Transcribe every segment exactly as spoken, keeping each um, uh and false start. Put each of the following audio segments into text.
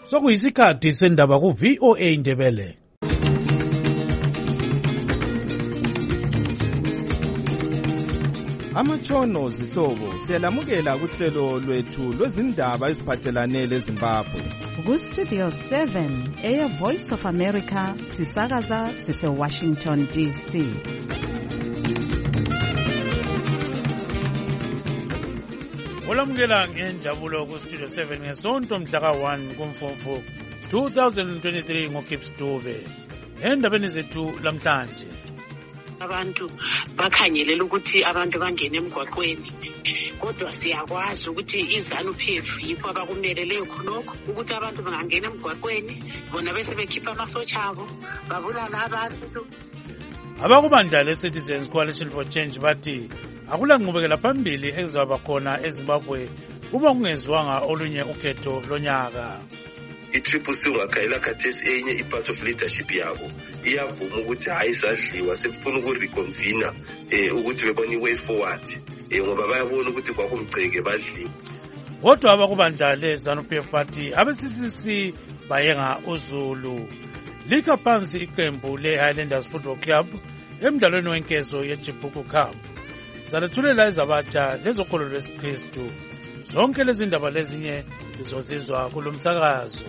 Sokuyisikhathi sendaba ku V O A Ndebele. Amatshono zihlobo siyalamukela kuhlelo lwethu lwezindaba eziphathelane leZimbabwe. Ku Studio seven, Air Voice of America, sisakaza sise Washington D C. Olamukela ngenjabulo ku Studio seven ngesonto mhla ka one kuMfumfu two thousand twenty-three ngoKips Dube. Endabeni zethu lamhlanje. Abantu bakhangelela ukuthi abantu bangene emgwaqweni, kodwa siyakwazi ukuthi iZANU-P F yikho abakumeleleyo khonokho ukuthi abantu bangangena emgwaqweni bona bese bekhipha amasotsha abo babulala abantu. Abakubandla le-Citizens Coalition for Change bathi akula nqubekela phambili ezaba khona eZimbabwe uma kungenziwanga olunye ukhetho lonyaka. I-Triple C ungakhayela khathesi enye i-part of leadership yabo iyavuma ukuthi hayi sadliwa sekufuna ukureconvene eh ukuthi bebone i-way forward eh ngoba bayabona ukuthi kwakumgceke badliwe. Kodwa abakubandla le-ZANU-P F bathi abe-C C C bayenga uZulu likha phansi iqembu le-Highlanders Football Club emdlalweni wenkezo yeChibuku Cup. Salethulela ezabatsha lezokholo lwesikristu. Zonke lezi ndaba lezinye lizozizwa kulomsakazo.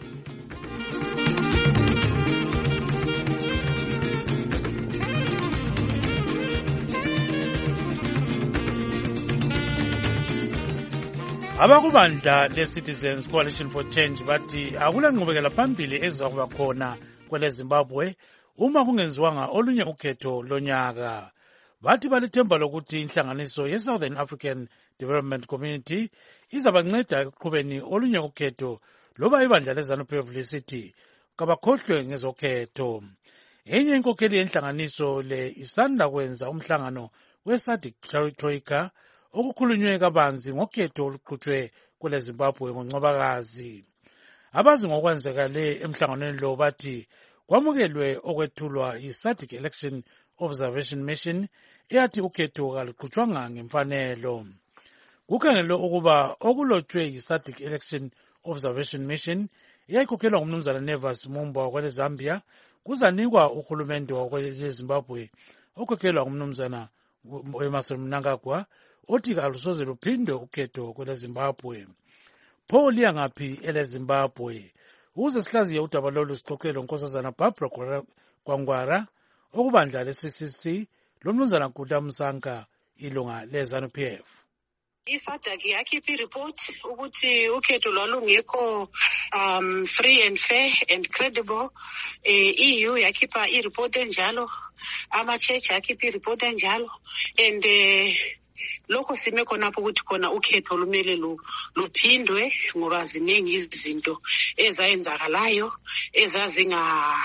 Abakubandla le-Citizens Coalition for Change bathi akula nqubekela phambili ezizakuba khona kwele Zimbabwe uma kungenziwanga olunye ukhetho lonyaka. Bathi balithemba lokuthi inhlanganiso ye-Southern African Development Community izabanceda ekuqhubeni olunye ukhetho loba ibandla le-ZANU-P F lisithi kabakhohlwe ngezokhetho. Enye inkokheli yenhlanganiso le isanda kwenza umhlangano we-SADC Troika okukhulunywe kabanzi ngokhetho oluqhutshwe kwele Zimbabwe ngoNcwabakazi. Abazi ngokwenzekale emhlanganweni lo bathi kwamukelwe okwethulwa yi-SADC Election Observation Mission eyathi ukhetho kaluqhutshwanga ngemfanelo. Kukhangelwe ukuba okulotshwe yi-SADC Election Observation Mission eyayikhokhelwa ngumnumzana Nevas Mumba kwele Zambia kuzanikwa uhulumende wakwele Zimbabwe okhokhelwa ngumnumzana Emmerson Mnangagwa othi kalusoze luphindwe ukhetho kwele Zimbabwe. Pho liya ngaphi ele Zimbabwe? Uze sihlaziye udaba lolu sixoxele unkosazana Barbara Kwangwara okubandla le-C C C lomnumzana Guda Msanka ilunga le-ZANU-P F. I-SADC yakhipha i-report ukuthi ukhetho lwalungekho um free and fair and credible. Eh, E U yakhipha i-report enjalo, ama-church yakhipha i-report enjalo, and eh lokho sime khonapho ukuthi khona ukhetho lumele luphindwe ngoba ziningi izinto ezayenzakalayo ezazinga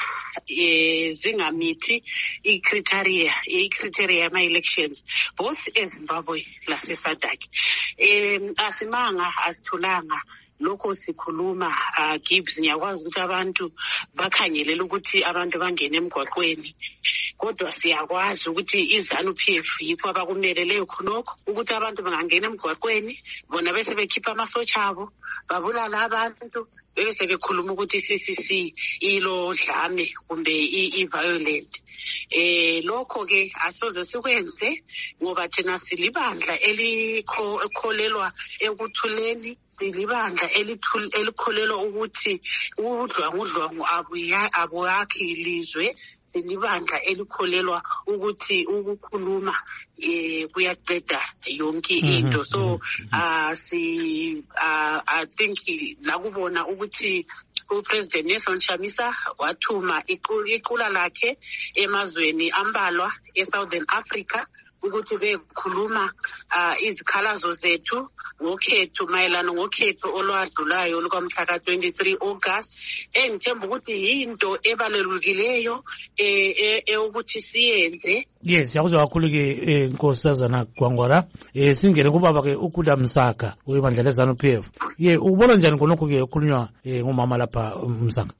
eh zingamithi i-criteria i-criteria yama-elections both eZimbabwe lase-SADC. Um asimanga asithulanga lokho sikhuluma uh, Gibbs ngiyakwazi ukuthi abantu bakhangelela ukuthi abantu bangene emgwaqweni, kodwa siyakwazi ukuthi iZANU-P F yikho abakumeleleyo khonokho ukuthi abantu bangangena emgwaqweni bona bese bekhipha amasotsha abo babulala abantu bese bekhuluma ukuthi i-C C C ilo dlame kumbe i-violent. Eh lokho ke asoze sikwenze ngoba thina silibandla elikholelwa ekuthuleni, silibandla elikholelwa ukuthi udlwangudlwangu abuyakhi ilizwe, silibandla elikholelwa ukuthi ukukhuluma eh kuyaqeda yonke into. So uh si uh, I think nakubona ukuthi uPresident Nelson Chamisa wathuma iqula lakhe emazweni ambalwa eSouthern Africa ukuthi bekhuluma uh, izikhalazo zethu ngokhetho mayelana ngokhetho olwadlulayo olukamhla ka twenty-three August. Engithemba ukuthi yinto ebalulukileyo eyokuthi siyenze. Yes, yakuzwa kakhulu ke inkosazana Gwangwara. Eh singene kubaba ke uKuda Msaka uyibandla leZANU-P F. Ye ubona njani konke ke ukukhulunywa ngomama lapha Msaka? Kuyamanga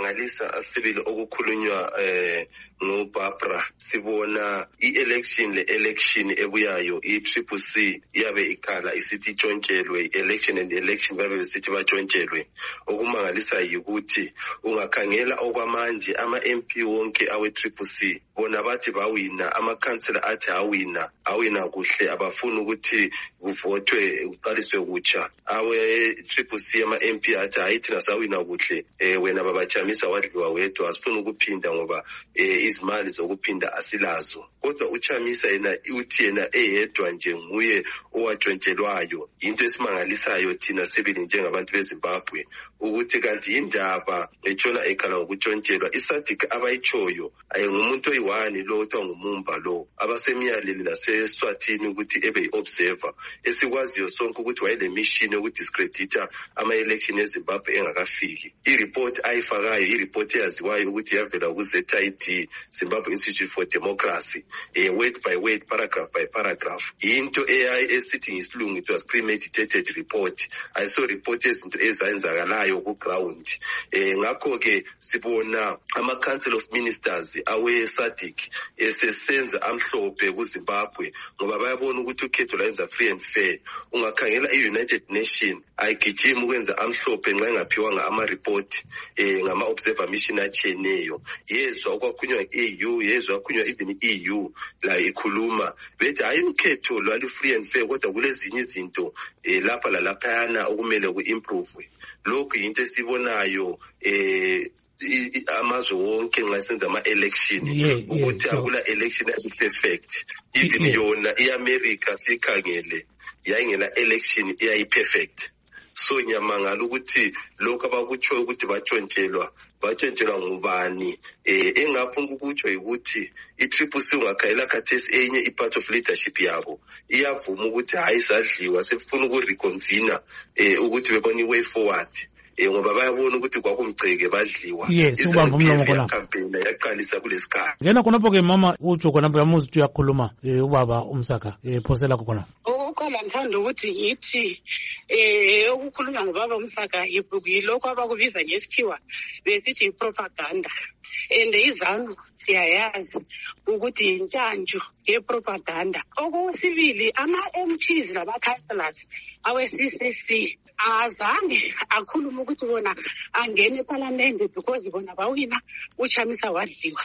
okumangalisa asibili okukhulunywa eh ngoBarbara sibona i-election le-election ebuyayo i-Triple C iyabe ikhala isithi itshontshelwe i-election and election babe besithi batshontshelwe. Okumangalisa yikuthi ungakhangela okwamanje ama-M P wonke awe-Triple C bona bathi bawina, ama-councillor athi awina awina kuhle abafuni ukuthi kuvothwe uqaliswe kutsha. Awe-Triple C ama-M P athi hayi thina sawina kuhle, eh wena babajamisa wadliwa wedwa asifuni ukuphinda ngoba eh izimali zokuphinda asilazo. Kodwa uchamisa yena uthi yena eyedwa nje nguye owatshontshelwayo. Into esimangalisayo thina sibili njengabantu beZimbabwe ukuthi kanti indaba etshona ekhala ngokuntshontshelwa iSADC abayichoyo ayingumuntu oyiwani lo othiwa ngumumba lo abasemiyaleli laseSwatini ukuthi ebe yi-observer esikwaziyo sonke ukuthi wayele mission yokudiscredita ama-election eZimbabwe engakafiki. I-report ayifakayo i-report eyaziwayo ukuthi yavela ku-Z I D Zimbabwe Institute for Democracy, eh, word by word, paragraph by paragraph. Into A I esithi ngesilungu it was premeditated report. I saw report ezinto ezayenzakalayo ku ground. Eh ngakho ke sibona ama Council of Ministers awe SADC esesenza amhlophe ku Zimbabwe ngoba bayabona ukuthi ukhetho layenza free and fair. Ungakhangela i-United Nation ayigijima ukwenza amhlophe nxa engaphiwanga ama report eh ngama observer mission acheneyo. Yezwa okwakunywa E U, yezwa okwakunywa even E U la ikhuluma bethi hayi ukhetho lwali free and fair kodwa kulezinye izinto eh lapha la laphayana okumele ku-improve. Lokhu into esibonayo eh amazwe wonke nxa senza ama-election ukuthi akula election perfect. Even yona i-America sikhangele yayingela election iyayi-perfect. So nyamangala ukuthi lokho abakutsho ukuthi batshontshelwa batshontshelwa ngubani. Eh engafuna ukutsho ukuthi i-Triple C ungakhayela khathesi enye i-part of leadership yabo iyavuma ukuthi hayi sadliwa sefuna ukureconvene eh ukuthi bebona i-way forward. Eh ngoba bayabona ukuthi kwakumgceke badliwa. Yes, ubamba umlomo khona. Campaign yaqalisa kulesikhathi. Ngena khonapho ke mama utsho khonapho yamuzi ukuthi uyakhuluma eh ubaba umsaka eh phosela khona. Okokuqala ngithanda ukuthi yithi eh ukukhuluma ngobaba umsaka yilokho abakubiza ngesikhiwa besithi i-propaganda. And izanu siyayazi ukuthi intshantshu ye-propaganda. Okusibili ama-M Ps laba-councillors awe-C C C azange akhuluma ukuthi bona angene eParliament because bona bawina uchamisa wadliwa.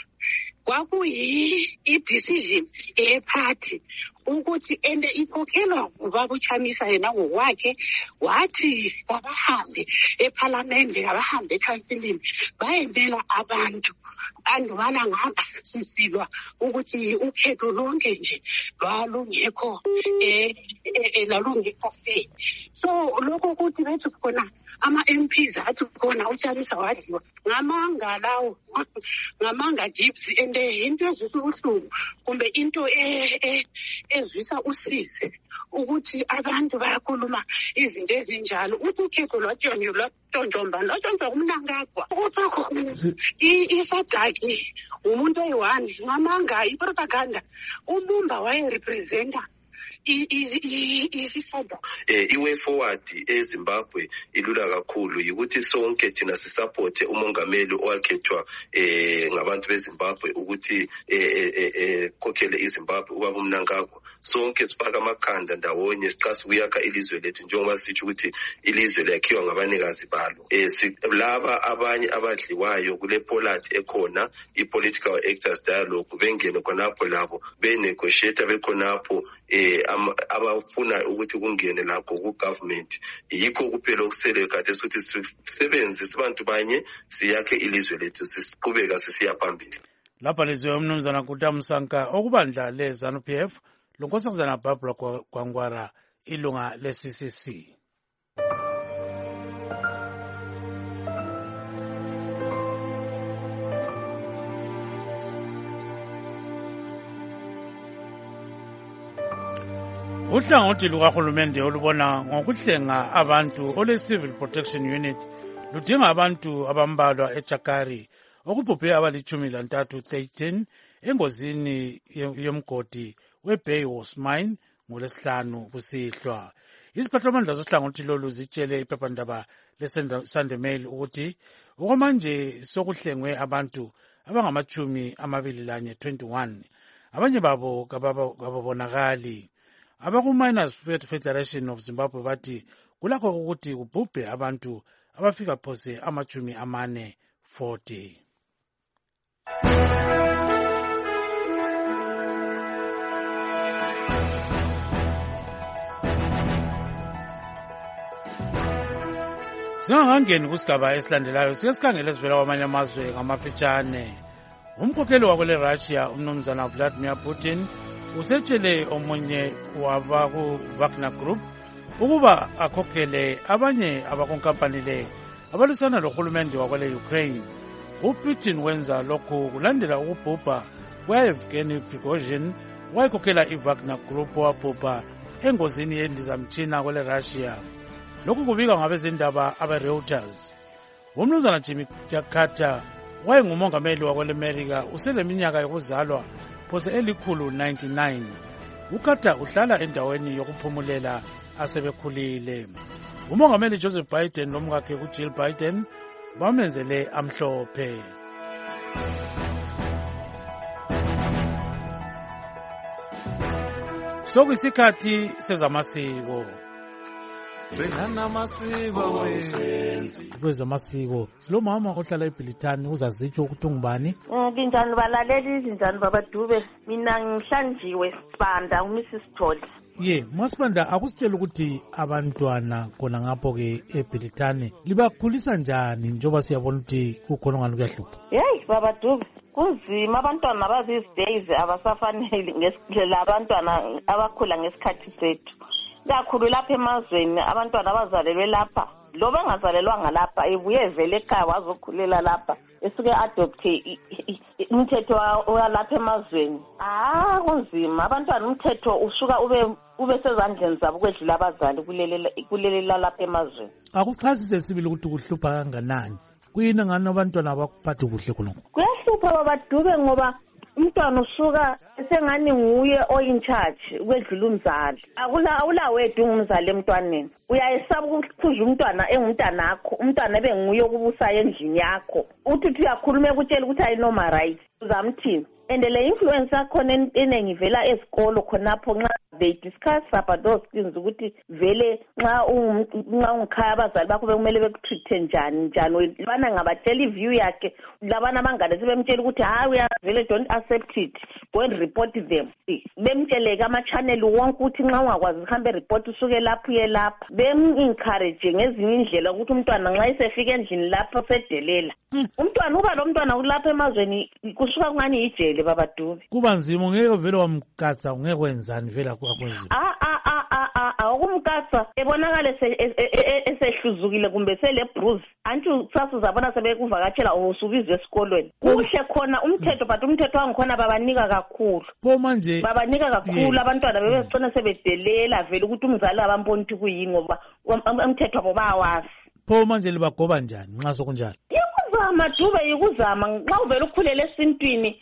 Kwakuyi i-decision ye-party ukuthi ende ikhokhelwa ubaba uchamisa yena ngokwakhe wathi kabahambe eParliament kabahambe eCouncilini bayemela abantu andubana ngapha sisilwa ukuthi ukhetho lonke nje lwalungekho eh lalungekho fair. So lokho ukuthi bethu khona ama-M Ps athi khona uchamisa wadliwa ngamanga lawo ngamanga jibs and into ezwisa ubuhlungu kumbe into ezwisa usizi ukuthi abantu bayakhuluma izinto ezinjalo uthi ukhetho lwatshonyo lwatonjomba lwatshonjwa kumnankagwa ukuthakho iSADC umuntu oyi-one ngamanga i-propaganda umumba wayerepresenta isisada eh iway forward eZimbabwe ilula kakhulu ukuthi sonke thina sisupporte umongameli owakhethwa eh ngabantu beZimbabwe ukuthi eh eh kokhele iZimbabwe ubaba uMnangagwa. Sonke sifaka amakhanda ndawonye siqasa ukuyakha ilizwe lethu njengoba sithi ukuthi ilizwe lakhiwa ngabanikazi balo. Eh laba abanye abadliwayo kule polity ekhona i-political actors dialogue bengene khonapho labo benegotiate bekhonapho eh abafuna ukuthi kungene lakho ku government. Yikho kuphela okusele kade ukuthi sisebenze sibantu banye siyakhe ilizwe lethu sisiqhubeka sisiya phambili. Lapha lezwe umnumzana kutamsanka okubandla leZANU P F lonkosazana Barbara Gwangwara ilunga le-C C C. Uhlangothi lukahulumende olubona ngokuhlenga abantu ole-Civil Protection Unit ludinga abantu abambalwa eChakari okubhubhe abalitshumi lantathu thirteen engozini yomgodi weBay Horse Mine ngolesihlanu kusihlwa. Iziphathamandla zohlangothi lolu zitshele iphephandaba le-Sunday Mail ukuthi okwamanje sokuhlengwe abantu abangamachumi amabili lanye twenty-one, abanye babo kababonakali. Abaku-Miners Federation of Zimbabwe bathi kulakho ukuthi kubhubhe abantu abafika phose amachumi amane forty. Singakangeni kusigaba esilandelayo sike sikhangele sivela kwamanye amazwe ngamafitshane. Umkhokheli wakwele Russia umnumzana Vladimir Putin usetshele omunye wabaku-Wagner Group ukuba akhokhele abanye abakunkampani le abalwisana lohulumende wakwele Ukraine. uPutin wenza lokhu kulandela ukubhubha kwa-Evgeny Prigozhin wayekhokhela i-Wagner Group wabhubha engozini yendizamtshina kwele Russia. Lokhu kubika ngabezindaba abe-Reuters. Umnumzana Jimmy Carter wayengumongameli wakwele-America useleminyaka yokuzalwa phose elikhulu ninety-nine. uCarter uhlala endaweni yokuphumulela asebekhulile. Umongameli Joseph Biden lomkakhe uJill Biden bamenzele amhlophe. Sokuyisikhathi sezamasiko. Kwezamasiko silomama ohlala eBrithani uzazitsho ukuthi ungubani? Linjani balaleli, linjani babadube. Mina ngihlanjiwe Sibanda uMissus Tholi. Ye, Masibanda akusitshela ukuthi abantwana khona ngapho ke eBrithani libakhulisa njani njengoba siyabona ukuthi kukhona ngani kuyahlupha? Hey babadube, kunzima abantwana bazi days abasafanele ngesikhathi abantwana abakhula ngesikhathi sethu. Kakhulu lapha emazweni abantwana abazalelwe lapha lo bengazalelwanga lapha ebuye vele ekhaya wazokhulela lapha esuke adopte umthetho walapha emazweni. Ah kunzima abantwana umthetho usuka ube ube sezandleni zabo kwedlula abazali kulelela kulelela lapha emazweni. Akuchazise sibili ukuthi kuhlupha kanganani kuyini ngani abantwana abakuphatha kuhle khona? Kuyahlupha babadube ngoba umntwana usuka esengani nguye oyin charge kwedlula umzali. Akula awula wethu umzali emntwaneni. Uyayesaba ukukhuza umntwana engumntana wakho, umntwana benguye okubusa endlini yakho. Uthi uyakhuluma ekutshela ukuthi ayinoma right. Uzamthini? And le influence akhona enengi vela esikolo khonapho nxa they discuss about those things ukuthi vele nxa nxa ungikhaya abazali bakho bekumele bekutreat njani njani bana ngabatshela iview yakhe labana abangane sebemtshela ukuthi hayi uyavele don't accept it go and report them. Bemtsheleke ama channel wonke ukuthi nxa ungakwazi uhambe report usuke lapho uye lapha. Bem encourage ngezinye indlela ukuthi umntwana nxa isefika endlini lapho sedelela. Umntwana uba lo mntwana ulapha emazweni kusuka kungani ijele babadube. Kuba nzima ngeke vele wamkatsa ungeke wenzani vele akunzima. Ah ah ah ah ah ukumkatsa ebonakala esehluzukile kumbe sele bruise. Anti sasa uzabona sebekuvakatshela usubizwe esikolweni. Kuhle khona umthetho but umthetho wangikhona babanika kakhulu. Pho manje babanika kakhulu abantwana bebesicona sebedelela vele ukuthi umzali abamboni ukuthi kuyini ngoba umthetho wabo bawazi. Pho manje libagoba njani nxa sokunjalo? Yikuzama Dube yikuzama nxa uvela ukhulela esintwini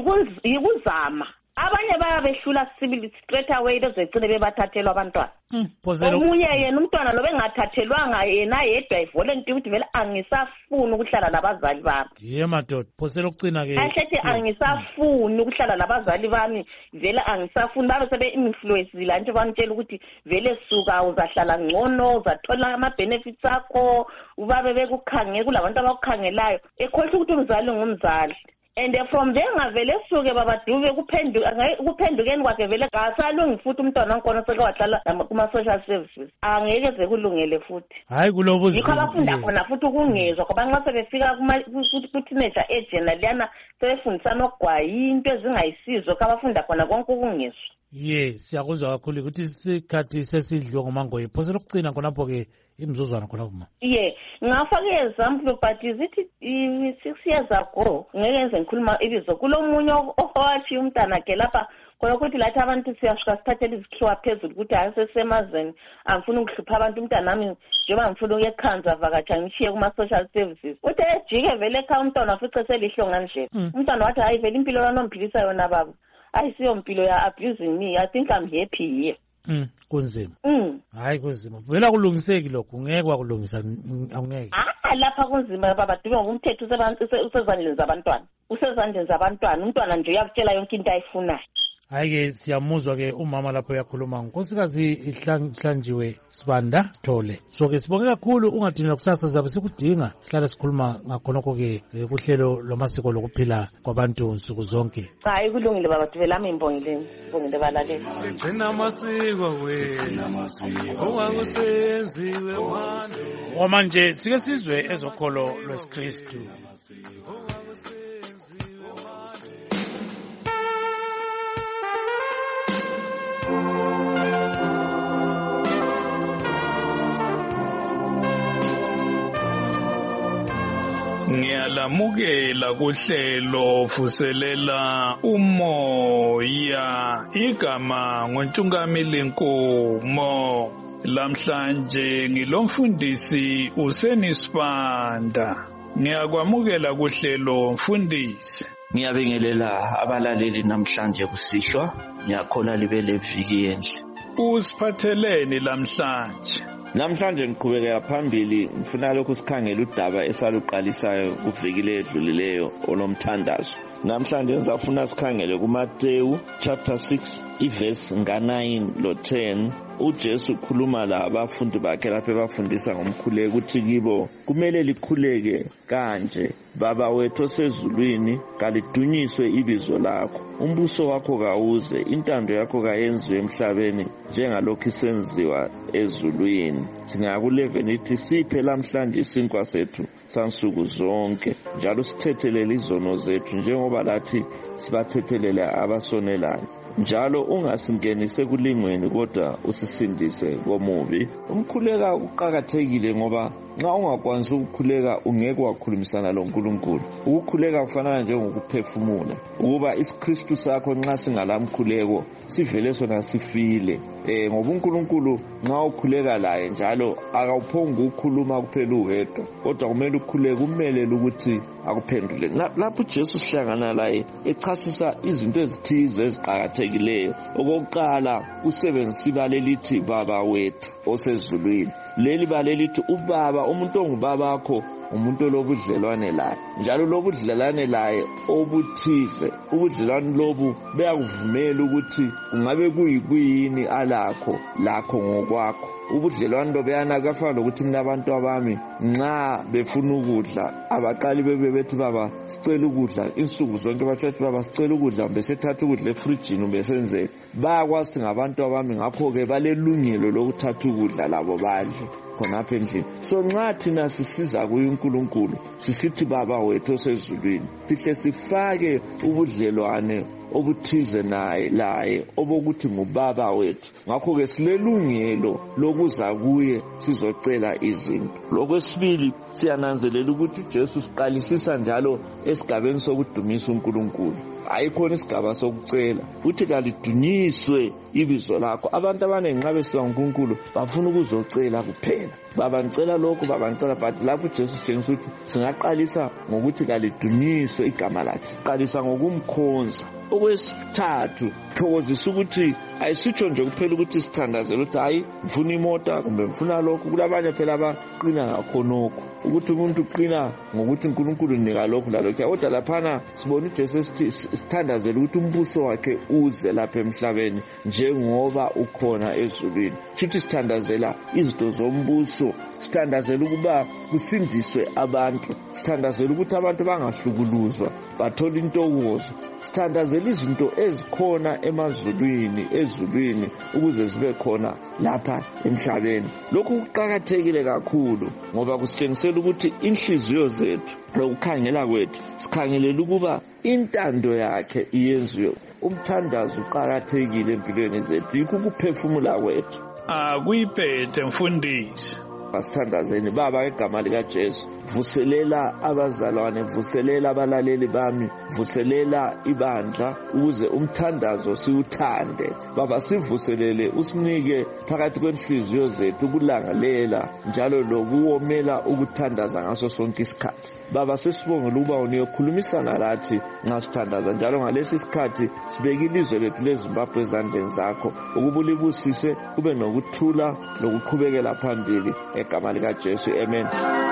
yikuzama. Abanye bayabehlula sibili straight away bezegcine bebathathelwa abantwana. Omunye yena umntwana lo bengathathelwanga yena yedwa ivolunteer ukuthi vele angisafuni ukuhlala labazali bami. Ye madoda phosela ukucina ke. Ahlethi angisafuni ukuhlala labazali bami vele angisafuni babe sebe influence la nje bantshela ukuthi vele suka uzahlala ngcono uzathola ama benefits akho ubabe bekukhangela kulabantu abakukhangelayo ekhohle ukuthi umzali ngumzali. And from there ngavele suke babadube kuphenduka kuphendukeni kwakhe vele kasalungi futhi umntwana wankona seke wahlala kuma social services angeke zekulungele futhi. Hayi kulobuzi. Yikho abafunda khona futhi ukungezwa ngoba nxa sebefika kuma ku teenager age naliyana sebefundisana okugwaya into ezingayisizo kabafunda khona konke ukungezwa. Ye siyakuzwa kakhulu ukuthi isikhathi sesidliwe ngomangoyi phosela ukucina khonapho ke imizuzwana khona kuma. Ye ngafaka example but is it six years ago ngeyenze ngikhuluma ibizo kulomunye owathi umntana ke lapha khona ukuthi lathi abantu siyashika sithathela izikhiwa phezulu ukuthi asesemazweni angifuna ukuhlupha abantu umntana nami njengoba ngifuna ukuyekhanza vakatsha ngishiye kuma social services uthi ejike vele ekhaya umntwana afice selihlonga nje umntwana wathi hayi vele impilo yanomphilisa yona baba ayisiyo impilo ya abusing me I think I'm happy here. Mm, kunzima. Mm. Hayi kunzima. Vela kulungiseki lokho, ngeke kwakulungisa awungeke. Ah, lapha kunzima baba Dube ngoba umthetho usezandleni zabantwana. Usezandleni zabantwana. Umntwana nje uyakutshela yonke into ayifunayo. Hayi-ke siyamuzwa ke umama lapho uyakhuluma nkosikazi Ihlanjiwe Sibanda Thole. So-ke sibonge kakhulu ungadinela kusasa sizabe sikudinga sihlala sikhuluma ngakhonokho-ke kuhlelo lwamasiko lokuphila kwabantu nsuku zonke. Hayi kulungile baba Dube lami imbongileni. Ngibongile balaleli. Gcina amasiko wena. Ongakusenziwe manje. Omanje sike sizwe ezokholo lwesikristu. Ngiyalamukela kuhlelo vuselela umoya igama ngoNtungamili Nkomo. Lamhlanje ngilomfundisi uSenisibanda. Ngiyakwamukela kuhlelo mfundisi. Ngiyabingelela abalaleli namhlanje kusihlwa. Ngiyakhola libe leviki enhle. Usiphatheleni lamhlanje? Namhlanje ngiqhubekela phambili ngifuna lokhu sikhangela udaba esaluqalisayo kuviki ledlulileyo olomthandazo. Namhlanje ngizafuna sikhangele kuMateyu chapter six iverse nga nine lo ten. uJesu ukhuluma la abafundi bakhe lapho bafundisa ngomkhuleko uthi kibo kumele likhuleke kanje: Baba wethu osezulwini, kalidunyiswe ibizo lakho. Umbuso wakho kawuze, intando yakho kayenziwe emhlabeni njengalokho isenziwa ezulwini. Singaku-eleven ithi siphe lamhlanje isinkwa sethu sansuku zonke, njalo sithethelele izono zethu njengoba lathi sibathethelele abasonelayo. Njalo ungasingenise kulingweni kodwa usisindise komubi. Umkhuleka uqhakathekile ngoba nxa ungakwanisa ukukhuleka ungeke wakhulumisana loNkulunkulu. Ukukhuleka kufanana njengokuphefumula. Ukuba isiKristu sakho nxa singalamkhuleko sivele sona sifile. Eh ngoba uNkulunkulu nxa ukhuleka laye njalo akawuphongi ukukhuluma kuphela uwedwa, kodwa kumele ukhuleke kumelele ukuthi akuphendule. Lapho uJesu sihlangana laye echasisa izinto ezithize eziqhakathekileyo. Okokuqala usebenzisa ibale lithi Baba wethu osezulwini. Leli bale lithi ubaba, umuntu ongubaba wakho umuntu lobudlelwane laye, njalo lobudlelwane laye obuthize. Ubudlelwane lobu buyakuvumela ukuthi ungabe kuyikuyini alakho lakho ngokwakho. Ubudlelwane lobu buyanakafana lokuthi mina abantu abami nxa befuna ukudla abaqali bebe bethi baba sicela ukudla insuku zonke, bathi baba sicela ukudla bese thatha ukudla efrijini besenzele. Bayakwazi ngabantu abami, ngakho-ke balelungelo lokuthatha ukudla labo badle khonapha endlini. So nxa thina sisiza kuye uNkulunkulu sisithi Baba wethu osezulwini, sihle sifake ubudlelwane obuthize naye laye obokuthi ngubaba wethu. Ngakho-ke silelungelo lokuza kuye sizocela izinto. Lokwesibili siyananzelela ukuthi uJesu siqalisisa njalo esigabeni sokudumisa uNkulunkulu. Ayikhona isigaba sokucela uthi kalidunyiswe ibizo lakho. Abantu abaningi nxa besiza uNkulunkulu bafuna ukuzocela kuphela. Baba ngicela lokho, baba ngicela, but lapho uJesu sitshengisa ukuthi singaqalisa ngokuthi kalidunyiswe igama lakhe, qalisa ngokumkhonza. Okwesithathu thokozisa ukuthi ayisitsho nje kuphela ukuthi sithandazele ukuthi hayi mfuna imota kumbe mfuna lokho. Kulabanye phela abaqina ngakhonokho ukuthi umuntu uqina ngokuthi uNkulunkulu unika lokho lalokho, kodwa laphana sibona uJesu sithi sithandazele ukuthi umbuso wakhe uze lapha emhlabeni njengoba ukhona ezulwini. Futhi sithandazela izinto zombuso, sithandazela ukuba kusindiswe abantu, sithandazela ukuthi abantu bangahlukuluzwa bathola intokozo, sithandazela izinto ezikhona emazulwini ezulwini ukuze zibe khona lapha emhlabeni. Lokhu kuqhakathekile kakhulu ngoba kusitshengisela ukuthi inhliziyo zethu lokukhangela kwethu sikhangelela ukuba intando yakhe iyenziwe. Umthandazo uqhakathekile empilweni zethu, yikho ukuphefumula kwethu. Akuyiphethe mfundisi. Asithandazeni baba igama lika Jesu. Vuselela abazalwane, vuselela abalaleli bami, vuselela ibandla ukuze umthandazo siuthande. Baba sivuselele usinike phakathi kwenhliziyo zethu ukulangalela njalo lokuwomela ukuthandaza ngaso sonke isikhathi. Baba sesibongela ukuba uniyokhulumisana lathi ngasithandaza njalo ngalesi sikhathi sibeka ilizwe lethu leZimbabwe ezandleni zakho ukuba ulibusise kube nokuthula lokuqhubekela phambili egama lika Jesu. Amen.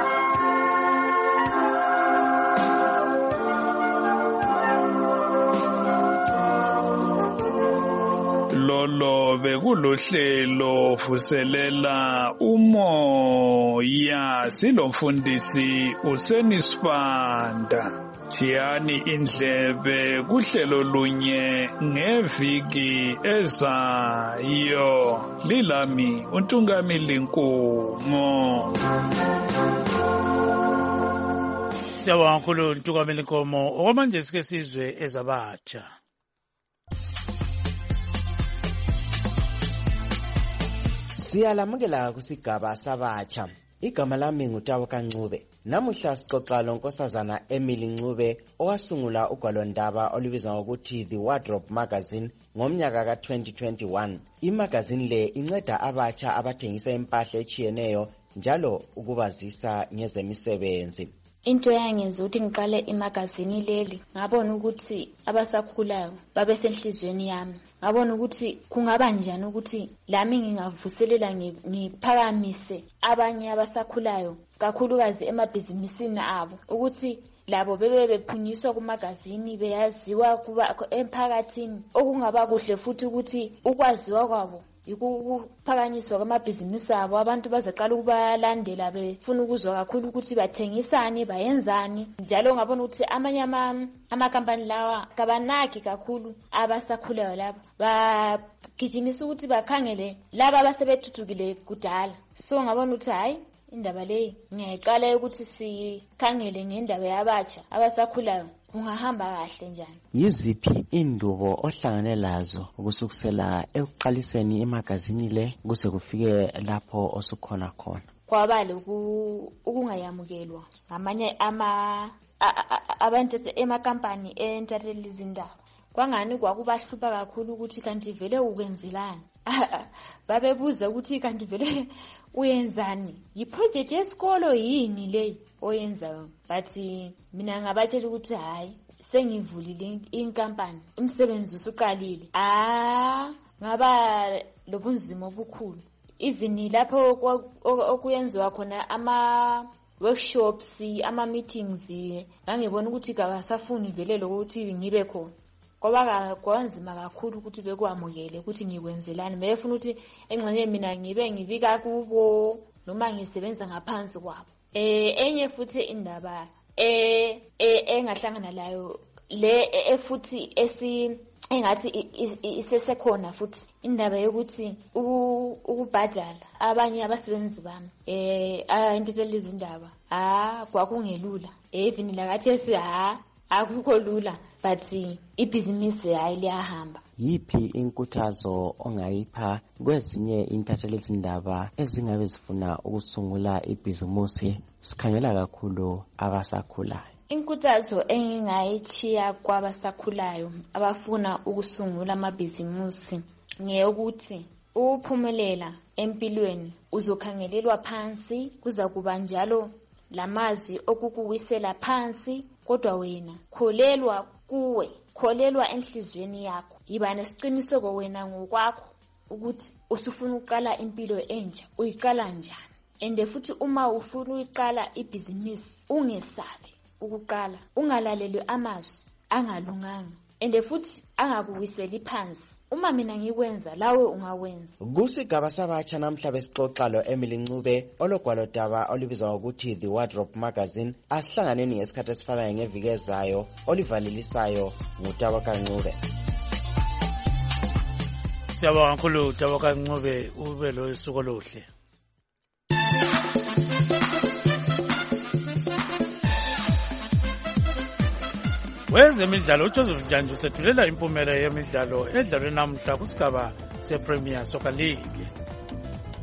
Lolo bekulohlelo vuselela umoya silomfundisi uSenisibanda. Thiyani indlebe kuhlelo lunye ngeviki ezayo. Lilami uNtungamili Nkomo. Siyabonga kakhulu uNtungamili Nkomo. Okwamanje sike sizwe ezabatsha. Siyalamukela kusigaba sabatsha. Igama lami nguTawo Kancube. Namuhla sixoxa lonkosazana Emily Ncube owasungula ugwalondaba olubizwa ngokuthi The Wardrobe Magazine ngomnyaka ka twenty twenty-one. Imagazine le inceda abatsha abathengisa impahla echiyeneyo njalo ukubazisa ngezemisebenzi. Into yangenza ukuthi ngiqale imagazini leli ngabona ukuthi abasakhulayo babe senhlizweni yami. Ngabona ukuthi kungaba njani ukuthi lami ngingavuselela ngiphakamise abanye abasakhulayo kakhulukazi emabhizinisini abo ukuthi labo bebe bephunyiswa kumagazini beyaziwa kuba emphakathini. Okungaba kuhle futhi ukuthi ukwaziwa kwabo ukuphakanyiswa kwamabhizinisi abo abantu bazaqala ukubalandela befuna ukuzwa kakhulu ukuthi bathengisani bayenzani. Njalo ngabona ukuthi amanye amakampani lawa kabanaki kakhulu abasakhulayo laba bagijimisa ukuthi bakhangele laba abasebethuthukile kudala. So ngabona ukuthi hayi indaba leyi ngiyayiqala ukuthi sikhangele ngendaba yabatsha abasakhulayo kungahamba kahle njani. Yiziphi indubo ohlangane lazo ukusukusela ekuqaliseni imagazini le kuze kufike lapho osukhona khona? Kwaba lokhu ukungayamukelwa ngamanye ama abantu emakampani entathelisa izindaba. Kwangani kwakubahlupha kakhulu ukuthi kanti vele ukwenzelani. Babebuza ukuthi kanti vele uyenzani, yiproject yesikolo yini le oyenzayo. But mina ngabatshela ukuthi hayi sengivulile inkampani, umsebenzi usuqalile. Ah ngaba lobunzima obukhulu. Even lapho okuyenziwa khona ama workshops, ama meetings, ngangibona ukuthi kabasafuni vele lokuthi ngibe khona. Ngoba kwanzima kakhulu ukuthi bekwamukele ukuthi ngikwenzelani. Befuna ukuthi engxenye mina ngibe ngivika kubo noma ngisebenza ngaphansi kwabo. Eh enye futhi indaba eh engahlangana layo le efuthi esi engathi isesekhona futhi indaba yokuthi ukubhadala abanye abasebenzi bami eh ayintethela izindaba. Ah kwakungelula. Even lakathi ha akukho lula. But ibhizinisi hayi liyahamba. Yiphi inkuthazo ongayipha kwezinye intatheli izindaba ezingabe zifuna ukusungula ibhizinisi sikhangela kakhulu abasakhulayo? Inkuthazo engingayichiya kwabasakhulayo abafuna ukusungula amabhizinisi ngeyokuthi uphumelela empilweni uzokhangelelwa phansi, kuza kuba njalo lamazwi okukuwisela phansi, kodwa wena kholelwa kuwe, kholelwa enhlizweni yakho. Yiba nesiqiniseko wena ngokwakho ukuthi usufuna uqala impilo entsha, uyiqala njani. Ende futhi uma ufuna uyiqala ibhizinisi ungesabe ukuqala, ungalaleli amazwi angalunganga, ende futhi angakuwiseli phansi. Uma mina ngikwenza lawe ungawenza. Kusigaba sabatsha namhla besixoxa lo Emily Ncube ologwalodaba olubizwa ngokuthi The Wardrobe Magazine. Asihlanganeni ngesikhathi esifanayo ngeviki ezayo olivalelisayo nguTawo Kancube. Siyabonga kakhulu Tawo Kancube, ube lo isuku oluhle. Wezemidlalo uJoseph Njanju sethulela impumela yemidlalo edlalwe namhla kusigaba sePremier Soccer League.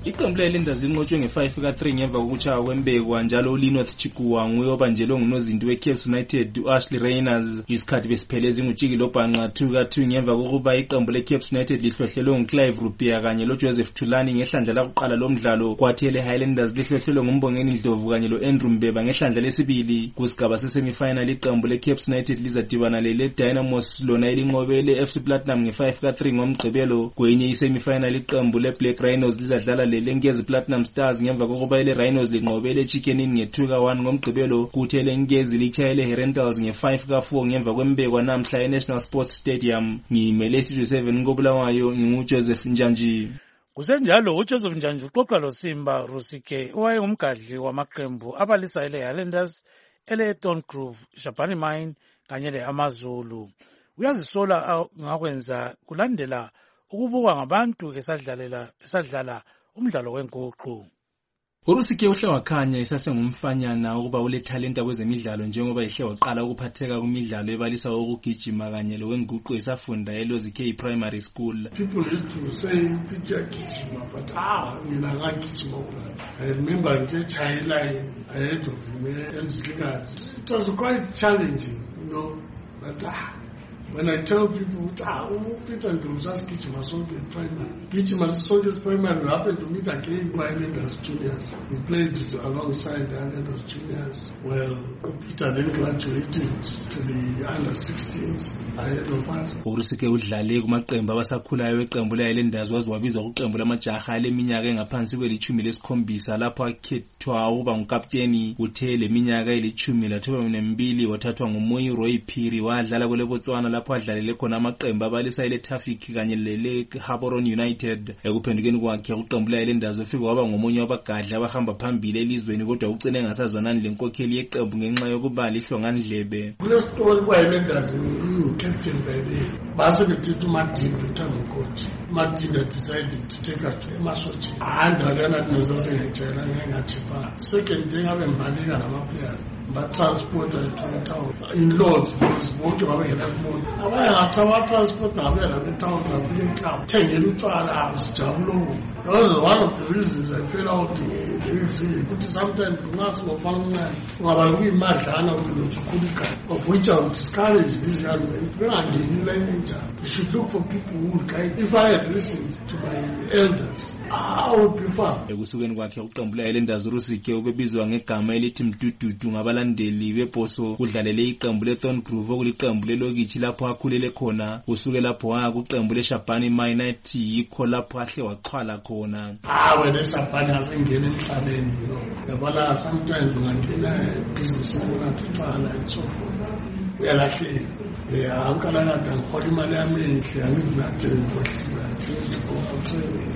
Iqembu le-Highlanders linqotshwe nge-five ka three ngemva kokuchaya kwembekwa njalo uLinworth Chikuwa nguye obanjelwe ngunozinti we-Caps United u-Ashley Reyners. Isikhathi besipheleza ingutshiki lobhanqa two ka two ngemva kokuba iqembu le-Caps United lihlohlelwe nguClive Rupia kanye loJoseph Thulani ngehlandla lakuqala lomdlalo, kwathi ele-Highlanders lihlohlelwe nguMbongeni Ndlovu kanye lo-Andrew Mbeba ngehlandla lesibili. Kusigaba sesemifinal iqembu le-Caps United lizadibana le-Dynamos lona elinqobe le-F C Platinum nge-five ka three ngomgqibelo. Kwenye isemifinal iqembu le-Black Rhinos lizadlala le-Lengezi Platinum Stars ngemva kokuba ele-Rhinos linqobe le-Chicken Inn nge-two ka one ngomgqibelo, kuthi ele-Lengezi lichaya le-Herentals nge-five ka four ngemva kwembekwa namhla e-National Sports Stadium. Ngiyimele Studio seven koBulawayo, nginguJoseph Njanji. Kusenjalo uJoseph Njanji uxoxa loSimba Rusike owayengumgadli wamaqembu abalisa ele-Highlanders, ele-Thorn Grove, Shabani Mine kanye le-Amazulu. Uyazisola ngakwenza kulandela ukubukwa ngabantu esadlalela esadlala umdlalo wenguqu. uRusike uhle wakhanya esasengumfanyana ukuba ulethalenta kwezemidlalo njengoba ehle waqala ukuphatheka kumidlalo ebalisa ukugijima kanye lowenguqu esafunda eLozi K Primary School. People used to say Peter gijima, but ah mina ngagijima kula. I remember nje chayela ahead of him and Slickers. It was quite challenging, you know, but ah when I tell people, ah, Peter and Guzas Gijima Soldiers Primary. Gijima Soldiers Primary, we happened to meet again by Highlanders Juniors. We played it alongside the Highlanders Juniors. Well, Peter then graduated to the under sixteens ahead of us. uRusike udlale kumaqembu abasakhulayo weqembu le-Highlanders waze wabizwa kuqembu lamajaha leminyaka engaphansi kwelithumi lesikhombisa lapho akhethwa ukuba ngukapteni. Uthe leminyaka elithumi lathoba nembili wathathwa nguMoyi Roy Phiri wadlala kwele Botswana lapho adlalele khona amaqembu abalisa ele-Traffic kanye lele-Gaborone United. Ekuphendukeni kwakhe uqembu le-Highlanders ufike waba ngomunye wabagadli abahamba phambili elizweni, kodwa ucine engasazwanani lenkokheli yeqembu ngenxa yokuba lihlongandlebe. Kulesitori kwa-Highlanders captain by the basebethethe uMadimba uthanda coach. Madimba decided to take us to eMasochi. And alena tinezasengejela ngengathipha. Second thing abe mbalika nama-players. Batransporta to town in Lords because bonke babengenamoni abanye ngathi abatransporta abena kwitown zafika eClub thengela utshwala abisijabulo. That was one of the reasons I fell out the exile. But sometimes nxa singofana omncane ungaba kuyimadlana ukhulika, of which I would discourage these young men. Bengangeni line enjalo. You should look for people who would guide. If I had listened to my elders, I would prefer. Ekusukeni kwakhe uqembu le-Highlanders uRusike ubebizwa ngegama elithi Mdududu ngabalandeli beposo. Udlalele iqembu le-Thorn Grove okuliqembu lelokitshi lapho akhulele khona. Usuke lapho waya kuqembu le-Shabani Mine yikho lapho ahle waxhwala khona. Ah, wena eShabani asengena emhlabeni, you know. Yabona sometimes ungangena business ungathutshana and so forth. Uyalahleka. Yeah, angikala kade ngikhola imali yami enhle angizinathele ngikhohliwe. To go for training.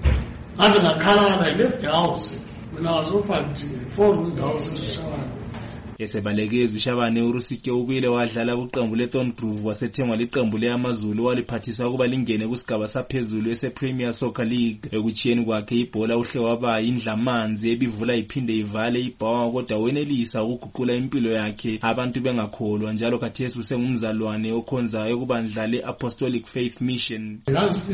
As in a Canada, I left the house when I was offered four room house in Shabani. Esebalekezi uShabani uRusike ubuyile wadlala kuqembu le-Thorn Grove wasethengwa liqembu le-Amazulu waliphathisa ukuba lingene kusigaba saphezulu ese-Premier Soccer League. Ekuchiyeni kwakhe ibhola uhle waba indlamanzi ebivula iphinde ivale ibhawa, kodwa wenelisa ukuguqula impilo yakhe abantu bengakholwa, njalo khathesi usengumzalwane okhonzayo ukuba ndlale Apostolic Faith Mission. That's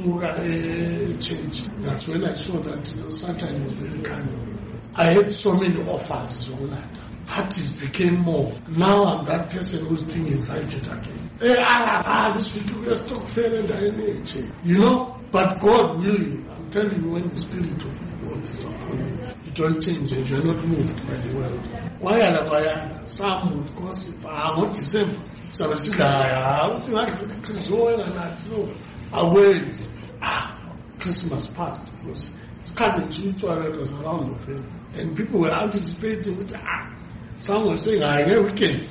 when I saw that, you know, Satan was very cunning. I had so many offers. Parties became more. Now I'm that person who's being invited again. Hey, ah, ah, this week let's talk fair and I need, you know. But God willing, I'm telling you, when the Spirit of God is upon you, you don't change and you're not moved by the world. Why are why some would gossip? I want to say, so I said, I want to like Chris Owen and that. No, I wait. Ah, Christmas passed because it's coming to each other was around the film, and people were anticipating with ah. Some were saying, I get weekend.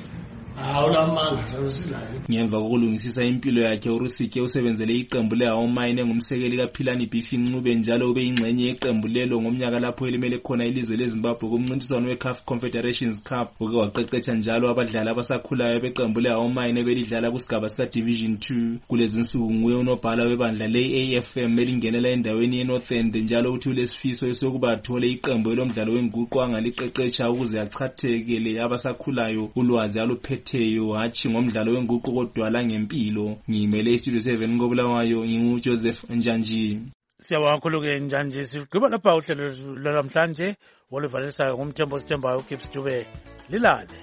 Ngemva kokulungisisa impilo yakhe uRusike usebenzele iqembu le-Awomine ngumsekeli kaPhilani Bifi Ncube, njalo ube ingxenye yeqembu lelo ngomnyaka lapho elimele khona ilizwe leZimbabwe kumncintiswano we-C A F Confederations Cup. Uke waqeqetsha njalo abadlali abasakhulayo beqembu le-Awomine belidlala kusigaba sika-Division two. Kulezi nsuku nguye unobhala webandla le-A F M elingenela endaweni ye-North End, njalo uthi ulesifiso sokuba athole iqembu lomdlalo wenguqu angaliqeqetsha ukuze achathekele abasakhulayo ulwazi aluphethe Theo hachi ngomdlalo wenguqu kodwa la ngempilo. Ngimele iStudio seven koBulawayo, nginguJoseph Njanji. Siyabonga kakhulu-ke njanje sigqiba lapha uhlelo lwalamhlanje oluvalisayo ngumthembo sithembayo uGibbs Dube lilale.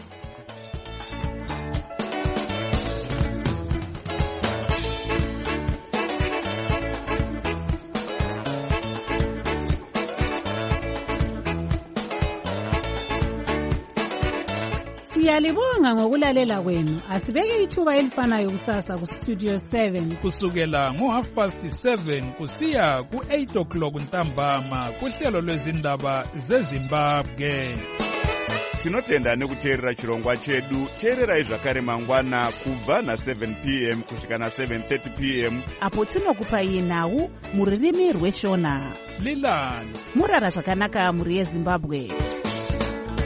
Siyalibonga ngokulalela kwenu. Asibeke ithuba elifanayo kusasa ku Studio seven kusukela ngo half past seven kusiya ku eight o'clock ntambama kuhlelo lwezindaba zeZimbabwe. Tinotenda nekuteerera chirongwa chedu. Teererai zvakare mangwana kubva na seven p m kusvika na seven thirty p m apo tinokupai nhau muririmi rweshona. Lilani murara zvakanaka muri yeZimbabwe.